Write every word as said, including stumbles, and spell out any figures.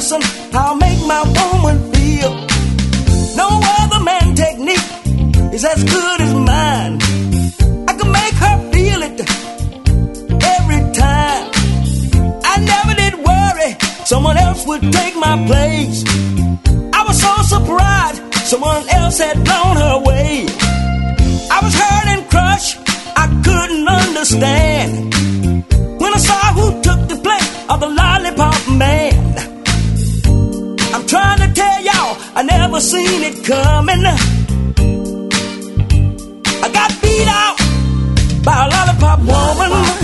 lesson how I make my woman feel. No other man technique is as good as mine. I can make her feel it every time. I never did worry someone else would take my place. I was so surprised someone else had blown her away. I was hurt and crushed, I couldn't understand when I saw who took the place of the lollipop man. I'm trying to tell y'all I never seen it coming. I got beat out by a lollipop woman.